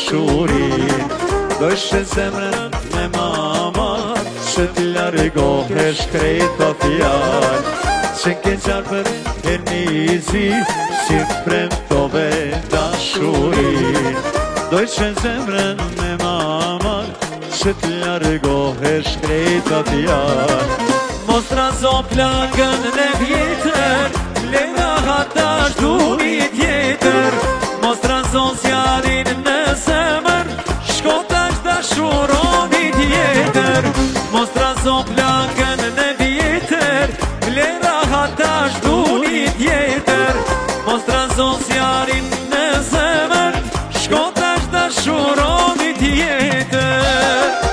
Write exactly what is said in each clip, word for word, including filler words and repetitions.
dashurin Dojshë zemrën me mamat Që t'largohesh krejta fjall Që ke qarë për e nizi Si premtove dashurin Dojshë zemrën me mamat Që t'largohesh krejta fjall Mos razo plagën në vjetër Lena hatash du një tjetër Mos razo zjarin në zemër Shkotash dashuron një tjetër Mos razo plagën në vjetër Lena hatash du një tjetër Mos razo zjarin në zemër Shkotash dashuron një tjetër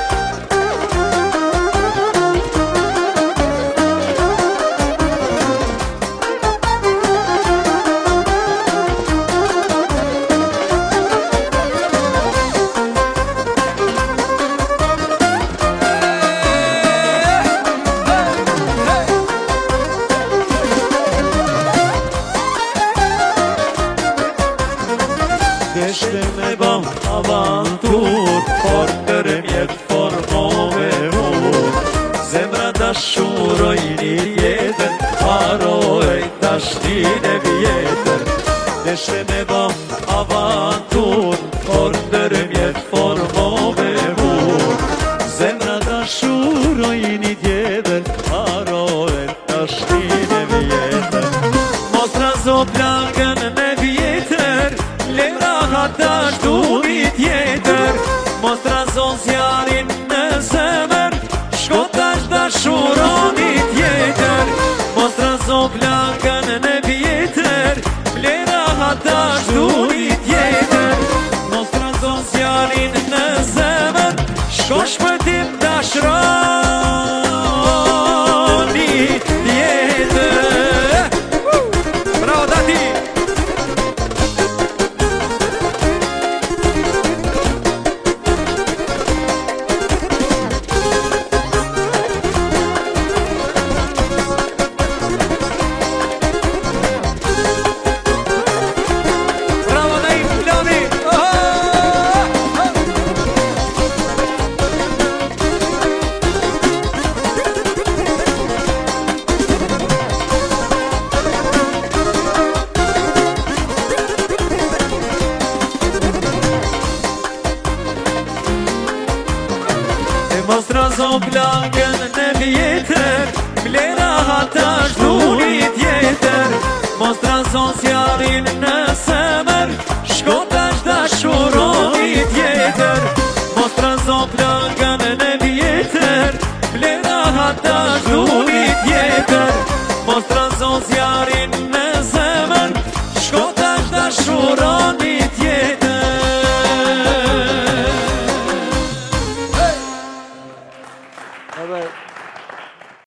Deshte me bam avantur Por për mjet formove mur Zemra dashuroj një tjetër Haroj dashtin e vjetër Deshte me bam avantur Por për mjet formove mur Zemra dashuroj një tjetër Haroj dashtin e vjetër Mos razo plagën me vjetër Lera hatash du një tjetër Mos razon zjarin në zemër Shkotash dashuron një tjetër Mos razon plakën në vjetër Lera hatash du një tjetër Mos razon zjarin në zemër Shkosh për tim dashron një tjetër Bravo dati! Mos razon plagën në vjetër Vlera hatash du një tjetër Mos razon zjarin në zemër Shkotash dashuron një tjetër Mos razon plagën në vjetër Vlera hatash du një tjetër Mos razon zjarin